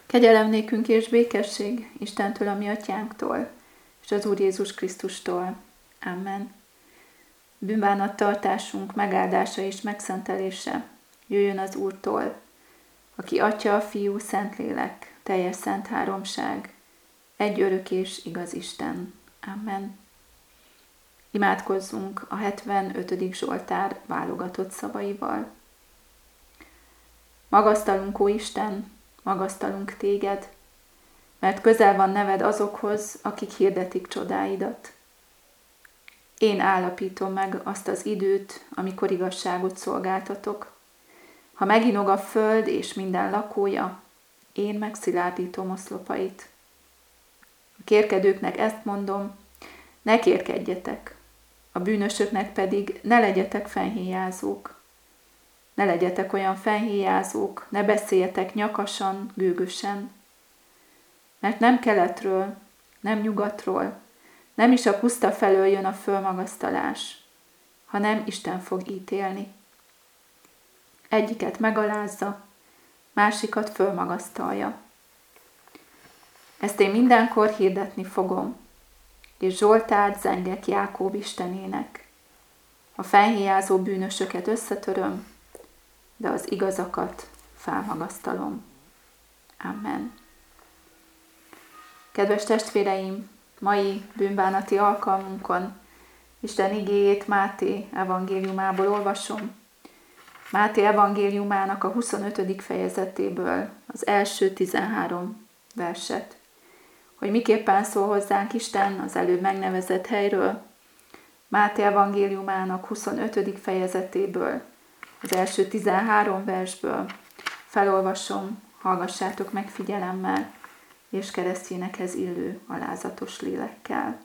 Kegyelem nékünk és békesség Istentől, a mi atyánktól, és az Úr Jézus Krisztustól. Amen. Bűnbánattartásunk megáldása és megszentelése jöjjön az Úrtól, aki Atya, Fiú, Szentlélek, teljes szent háromság, egy örök és igaz Isten. Amen. Imádkozzunk a 75. Zsoltár válogatott szavaival. Magasztalunk, ó Isten, magasztalunk téged, mert közel van neved azokhoz, akik hirdetik csodáidat. Én állapítom meg azt az időt, amikor igazságot szolgáltatok. Ha meginog a föld és minden lakója, én megszilárdítom oszlopait. A kérkedőknek ezt mondom, ne kérkedjetek, a bűnösöknek pedig ne legyetek fennhéjázók. Ne legyetek olyan fennhéjázók, ne beszéljetek nyakasan, gőgösen. Mert nem keletről, nem nyugatról, nem is a puszta felől jön a fölmagasztalás, hanem Isten fog ítélni. Egyiket megalázza, másikat fölmagasztalja. Ezt én mindenkor hirdetni fogom, és Zsoltárt zengek Jákób Istenének. A fennhéjázó bűnösöket összetöröm, de az igazakat felmagasztalom. Amen. Kedves testvéreim, mai bűnbánati alkalmunkon Isten igéjét Máté evangéliumából olvasom. Máté evangéliumának a 25. fejezetéből az első 13 verset. Hogy miképpen szól hozzánk Isten az előbb megnevezett helyről, Máté evangéliumának 25. fejezetéből, az első 13 versből felolvasom, hallgassátok meg figyelemmel, és keresztjénekhez illő alázatos lélekkel.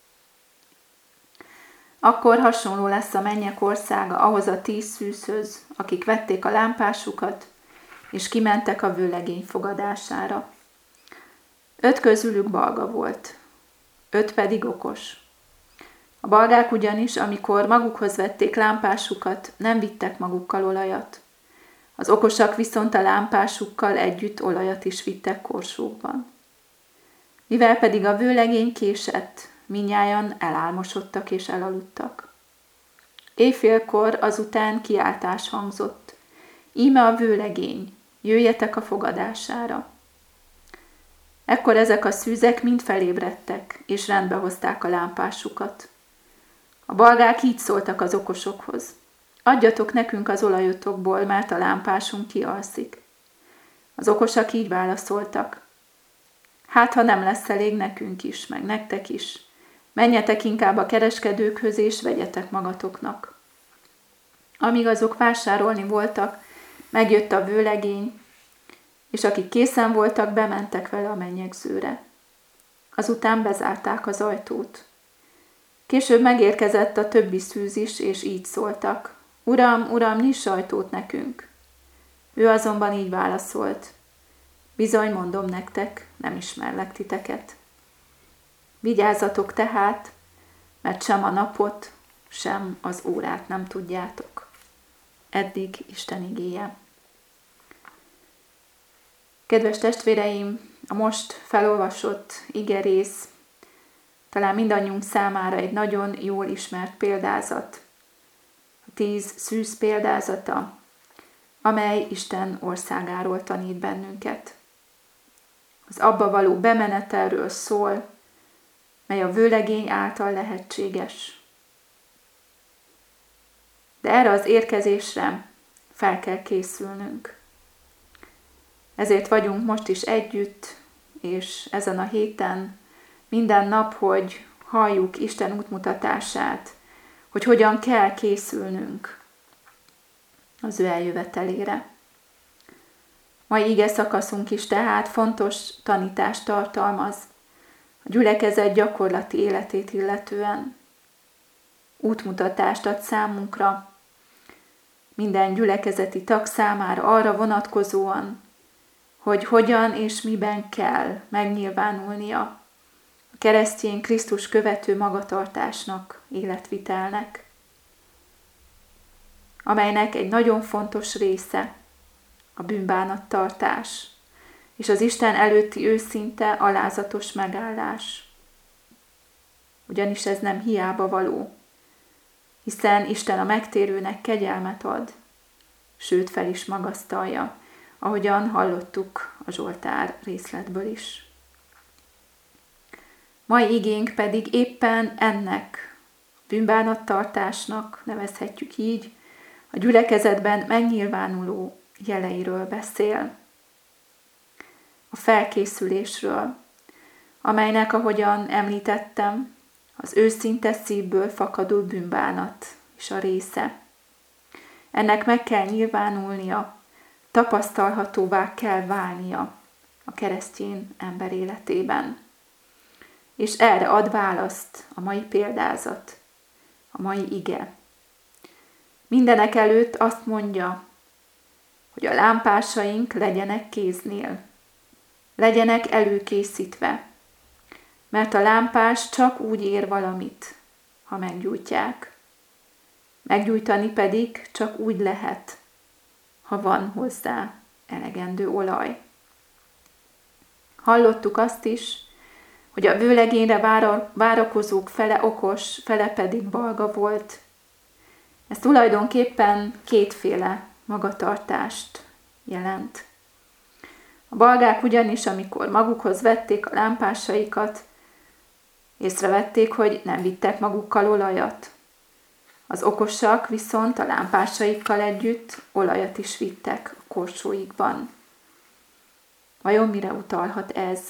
Akkor hasonló lesz a mennyek országa ahhoz a 10 szűzhöz, akik vették a lámpásukat, és kimentek a vőlegény fogadására. 5 közülük balga volt, 5 pedig okos. A balgák ugyanis, amikor magukhoz vették lámpásukat, nem vittek magukkal olajat. Az okosak viszont a lámpásukkal együtt olajat is vittek korsókban. Mivel pedig a vőlegény késett, mindnyájan elálmosodtak és elaludtak. Éjfélkor azután kiáltás hangzott. Íme a vőlegény, jöjjetek a fogadására. Ekkor ezek a szűzek mind felébredtek, és rendbe hozták a lámpásukat. A balgák így szóltak az okosokhoz. Adjatok nekünk az olajotokból, mert a lámpásunk kialszik. Az okosak így válaszoltak. Hát, ha nem lesz elég nekünk is, meg nektek is. Menjetek inkább a kereskedőkhöz, és vegyetek magatoknak. Amíg azok vásárolni voltak, megjött a vőlegény, és akik készen voltak, bementek vele a mennyegzőre. Azután bezárták az ajtót. Később megérkezett a többi szűz is, és így szóltak. Uram, uram, nyiss ajtót nekünk. Ő azonban így válaszolt. Bizony, mondom nektek, nem ismerlek titeket. Vigyázzatok tehát, mert sem a napot, sem az órát nem tudjátok. Eddig Isten igéje. Kedves testvéreim, a most felolvasott igerész talán mindannyiunk számára egy nagyon jól ismert példázat. A 10 szűz példázata, amely Isten országáról tanít bennünket. Az abba való bemenetelről szól, mely a vőlegény által lehetséges. De erre az érkezésre fel kell készülnünk. Ezért vagyunk most is együtt, és ezen a héten minden nap, hogy halljuk Isten útmutatását, hogy hogyan kell készülnünk az ő eljövetelére. Mai ige szakaszunk is tehát fontos tanítást tartalmaz a gyülekezet gyakorlati életét illetően. Útmutatást ad számunkra, minden gyülekezeti tag számára arra vonatkozóan, hogy hogyan és miben kell megnyilvánulnia a keresztény Krisztus követő magatartásnak, életvitelnek, amelynek egy nagyon fontos része a bűnbánattartás, és az Isten előtti őszinte, alázatos megállás. Ugyanis ez nem hiába való, hiszen Isten a megtérőnek kegyelmet ad, sőt fel is magasztalja, ahogyan hallottuk a Zsoltár részletből is. Mai igénk pedig éppen ennek, bűnbánattartásnak nevezhetjük így, a gyülekezetben megnyilvánuló jeleiről beszél. A felkészülésről, amelynek, ahogyan említettem, az őszinte szívből fakadó bűnbánat is a része. Ennek meg kell nyilvánulnia, tapasztalhatóvá kell válnia a keresztény ember életében. És erre ad választ a mai példázat, a mai ige. Mindenek előtt azt mondja, hogy a lámpásaink legyenek kéznél, legyenek előkészítve, mert a lámpás csak úgy ér valamit, ha meggyújtják. Meggyújtani pedig csak úgy lehet, ha van hozzá elegendő olaj. Hallottuk azt is, hogy a vőlegényre várakozók fele okos, fele pedig balga volt. Ez tulajdonképpen kétféle magatartást jelent. A balgák ugyanis, amikor magukhoz vették a lámpásaikat, észrevették, hogy nem vittek magukkal olajat. Az okosak viszont a lámpásaikkal együtt olajat is vittek a korsóikban. Vajon mire utalhat ez?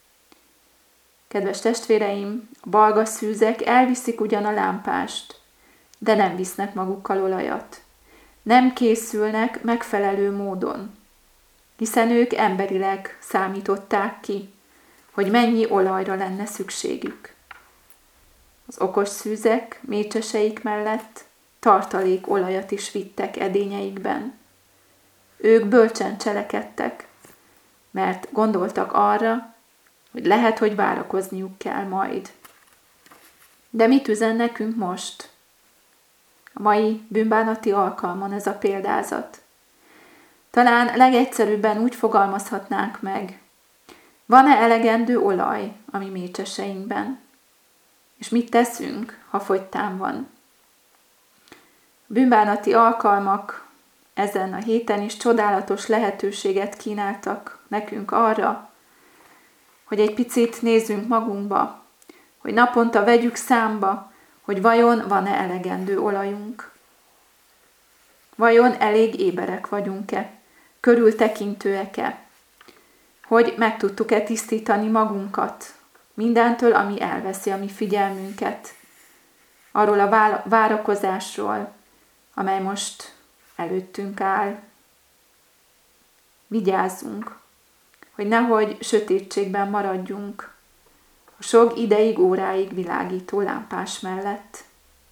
Kedves testvéreim, a balga szűzek elviszik ugyan a lámpást, de nem visznek magukkal olajat. Nem készülnek megfelelő módon, hiszen ők emberileg számították ki, hogy mennyi olajra lenne szükségük. Az okos szűzek mécseseik mellett tartalék olajat is vittek edényeikben. Ők bölcsen cselekedtek, mert gondoltak arra, hogy lehet, hogy várakozniuk kell majd. De mit üzen nekünk most? A mai bűnbánati alkalmon ez a példázat. Talán legegyszerűbben úgy fogalmazhatnánk meg, van-e elegendő olaj a mi mécseseinkben? És mit teszünk, ha fogytán van? A bűnbánati alkalmak ezen a héten is csodálatos lehetőséget kínáltak nekünk arra, hogy egy picit nézzünk magunkba, hogy naponta vegyük számba, hogy vajon van-e elegendő olajunk. Vajon elég éberek vagyunk-e, körültekintőek-e, hogy meg tudtuk-e tisztítani magunkat mindentől, ami elveszi a mi figyelmünket, arról a várakozásról, amely most előttünk áll. Vigyázzunk, hogy nehogy sötétségben maradjunk a sok ideig, óráig világító lámpás mellett.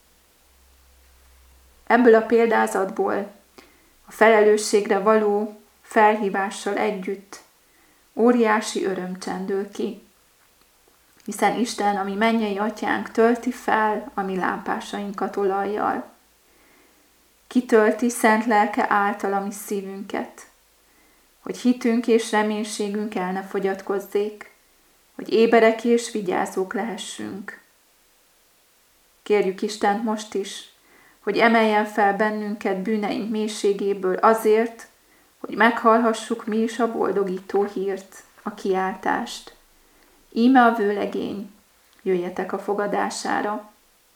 Ebből a példázatból a felelősségre való felhívással együtt óriási öröm csendül ki, hiszen Isten, a mi mennyei atyánk tölti fel a mi lámpásainkat olajjal. Kitölti szent lelke által a mi szívünket, hogy hitünk és reménységünk el ne fogyatkozzék, hogy éberek és vigyázók lehessünk. Kérjük Istent most is, hogy emeljen fel bennünket bűneink mélységéből azért, hogy meghallhassuk mi is a boldogító hírt, a kiáltást. Íme a vőlegény, jöjjetek a fogadására.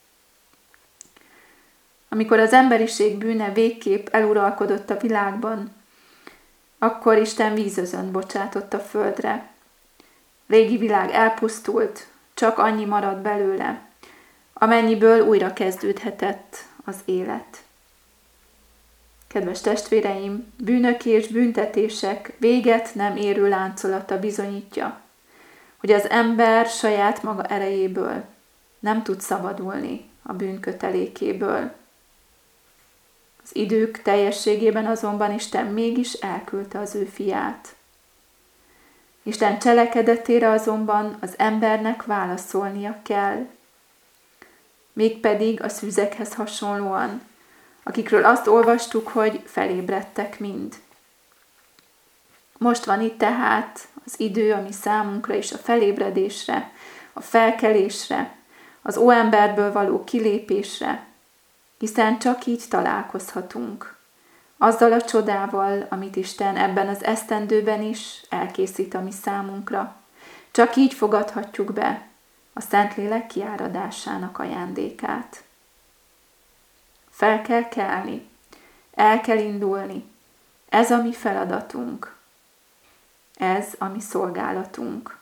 Amikor az emberiség bűne végképp eluralkodott a világban, akkor Isten vízözönt bocsátott a földre. Régi világ elpusztult, csak annyi maradt belőle, amennyiből újra kezdődhetett az élet. Kedves testvéreim, bűnök és büntetések véget nem érő láncolata bizonyítja, hogy az ember saját maga erejéből nem tud szabadulni a bűn kötelékéből. Az idők teljességében azonban Isten mégis elküldte az ő fiát. Isten cselekedetére azonban az embernek válaszolnia kell. Mégpedig a szűzekhez hasonlóan, akikről azt olvastuk, hogy felébredtek mind. Most van itt tehát a az idő, ami számunkra is a felébredésre, a felkelésre, az óemberből való kilépésre, hiszen csak így találkozhatunk azzal a csodával, amit Isten ebben az esztendőben is elkészít a mi számunkra. Csak így fogadhatjuk be a Szentlélek kiáradásának ajándékát. Fel kell kelni, el kell indulni. Ez a mi feladatunk. Ez a mi szolgálatunk.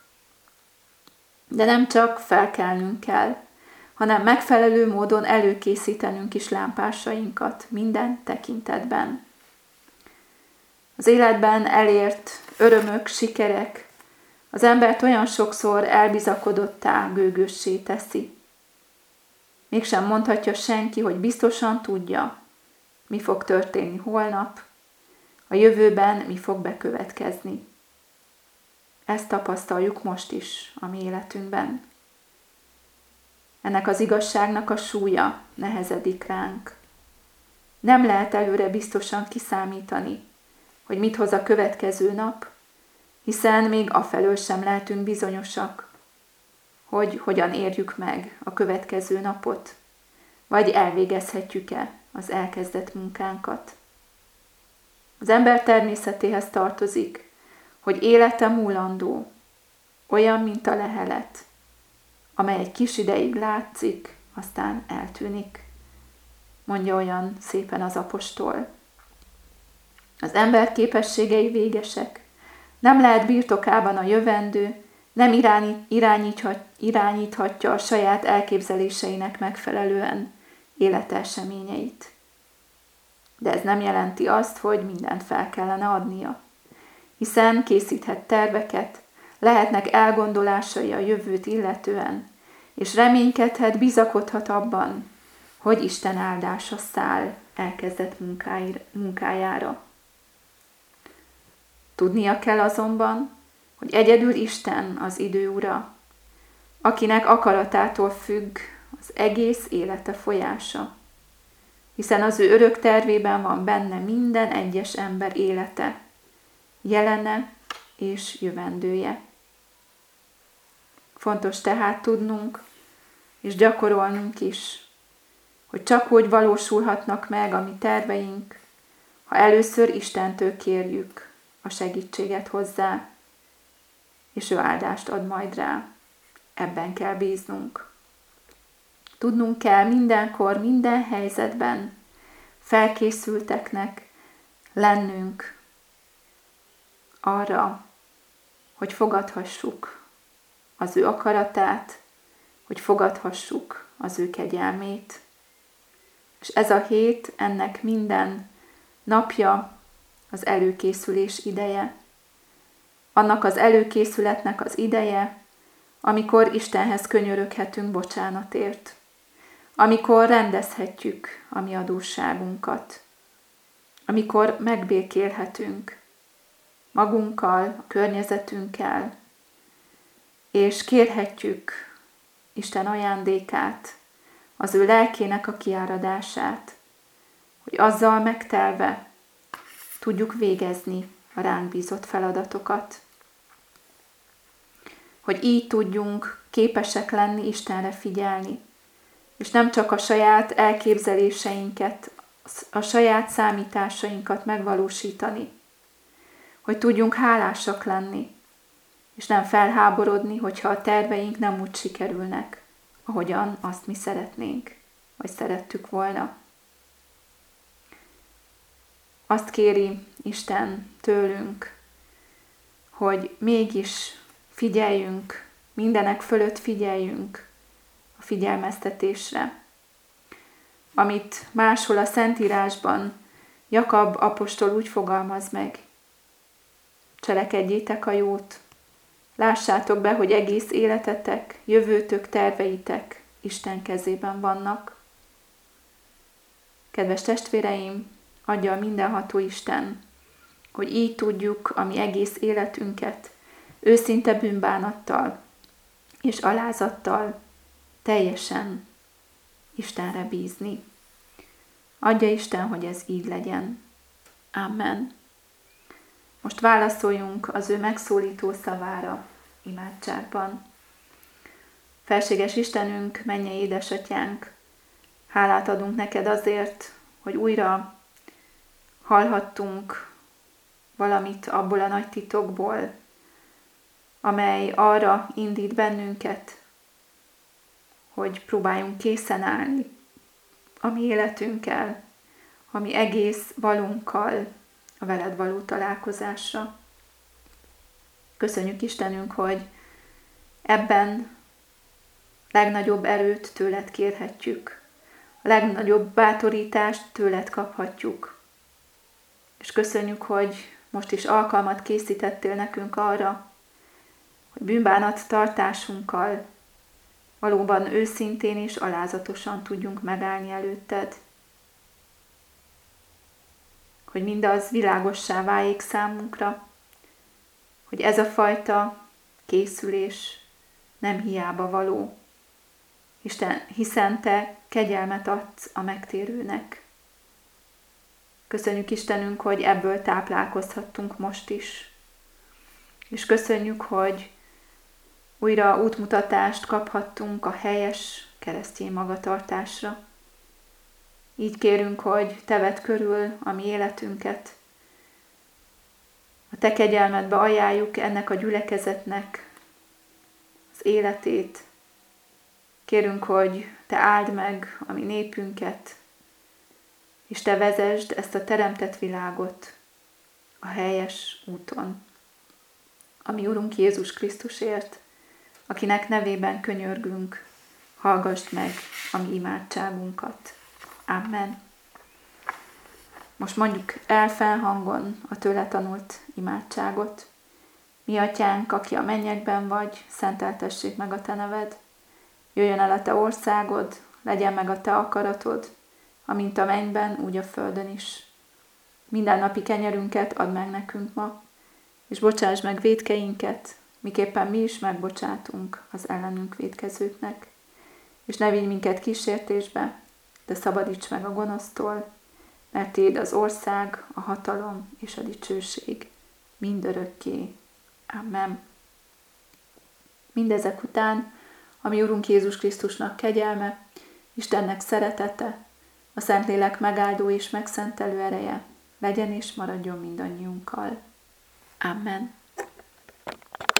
De nem csak felkelnünk kell, hanem megfelelő módon előkészítenünk is lámpásainkat minden tekintetben. Az életben elért örömök, sikerek az embert olyan sokszor elbizakodottá, gőgössé teszi. Mégsem mondhatja senki, hogy biztosan tudja, mi fog történni holnap, a jövőben mi fog bekövetkezni. Ezt tapasztaljuk most is a mi életünkben. Ennek az igazságnak a súlya nehezedik ránk. Nem lehet előre biztosan kiszámítani, hogy mit hoz a következő nap, hiszen még afelől sem lehetünk bizonyosak, hogy hogyan érjük meg a következő napot, vagy elvégezhetjük-e az elkezdett munkánkat. Az ember természetéhez tartozik, hogy élete múlandó, olyan, mint a lehelet, amely egy kis ideig látszik, aztán eltűnik, mondja olyan szépen az apostol. Az ember képességei végesek, nem lehet birtokában a jövendő, nem irányíthatja a saját elképzeléseinek megfelelően életeseményeit. De ez nem jelenti azt, hogy mindent fel kellene adnia, hiszen készíthet terveket, lehetnek elgondolásai a jövőt illetően, és reménykedhet, bizakodhat abban, hogy Isten áldása száll elkezdett munkájára. Tudnia kell azonban, hogy egyedül Isten az idő ura, akinek akaratától függ az egész élete folyása, hiszen az ő örök tervében van benne minden egyes ember élete, jelene és jövendője. Fontos tehát tudnunk és gyakorolnunk is, hogy csak úgy valósulhatnak meg a mi terveink, ha először Istentől kérjük a segítséget hozzá, és ő áldást ad majd rá. Ebben kell bíznunk. Tudnunk kell mindenkor, minden helyzetben felkészülteknek lennünk arra, hogy fogadhassuk az ő akaratát, hogy fogadhassuk az ő kegyelmét. És ez a hét, ennek minden napja az előkészülés ideje. Annak az előkészületnek az ideje, amikor Istenhez könyöröghetünk bocsánatért, amikor rendezhetjük a mi adósságunkat, amikor megbékélhetünk magunkkal, a környezetünkkel, és kérhetjük Isten ajándékát, az ő lelkének a kiáradását, hogy azzal megtelve tudjuk végezni a ránk bízott feladatokat. Hogy így tudjunk képesek lenni Istenre figyelni, és nem csak a saját elképzeléseinket, a saját számításainkat megvalósítani, hogy tudjunk hálásak lenni, és nem felháborodni, hogyha a terveink nem úgy sikerülnek, ahogyan azt mi szeretnénk, vagy szerettük volna. Azt kéri Isten tőlünk, hogy mégis figyeljünk, mindenek fölött figyeljünk a figyelmeztetésre, amit máshol a Szentírásban Jakab apostol úgy fogalmaz meg: cselekedjétek a jót, lássátok be, hogy egész életetek, jövőtök, terveitek Isten kezében vannak. Kedves testvéreim, adja a mindenható Isten, hogy így tudjuk a mi egész életünket őszinte bűnbánattal és alázattal teljesen Istenre bízni. Adja Isten, hogy ez így legyen. Amen. Most válaszoljunk az ő megszólító szavára imádságban. Felséges Istenünk, mennyei édesatyánk, hálát adunk neked azért, hogy újra hallhattunk valamit abból a nagy titokból, amely arra indít bennünket, hogy próbáljunk készen állni a mi életünkkel, a mi egész valunkkal a veled való találkozásra. Köszönjük Istenünk, hogy ebben legnagyobb erőt tőled kérhetjük, a legnagyobb bátorítást tőled kaphatjuk. És köszönjük, hogy most is alkalmat készítettél nekünk arra, hogy bűnbánat tartásunkkal valóban őszintén és alázatosan tudjunk megállni előtted. Hogy mindaz világossá váljék számunkra, hogy ez a fajta készülés nem hiába való, hiszen te kegyelmet adsz a megtérőnek. Köszönjük Istenünk, hogy ebből táplálkozhattunk most is. És köszönjük, hogy újra útmutatást kaphattunk a helyes keresztény magatartásra. Így kérünk, hogy te vedd körül a mi életünket. A te kegyelmedbe ajánljuk ennek a gyülekezetnek az életét. Kérünk, hogy te áld meg a mi népünket, és te vezesd ezt a teremtett világot a helyes úton. A mi Urunk Jézus Krisztusért, akinek nevében könyörgünk, hallgassd meg a mi imádságunkat. Amen. Most mondjuk el felhangon a tőle tanult imádságot. Mi atyánk, aki a mennyekben vagy, szenteltessék meg a te neved. Jöjjön el a te országod, legyen meg a te akaratod, amint a mennyben, úgy a földön is. Mindennapi kenyerünket add meg nekünk ma, és bocsáss meg vétkeinket, miképpen mi is megbocsátunk az ellenünk vétkezőknek. És ne vigy minket kísértésbe, de szabadíts meg a gonosztól, mert tiéd az ország, a hatalom és a dicsőség mindörökké. Amen. Mindezek után a mi Urunk Jézus Krisztusnak kegyelme, Istennek szeretete, a Szentlélek megáldó és megszentelő ereje legyen és maradjon mindannyiunkkal. Amen.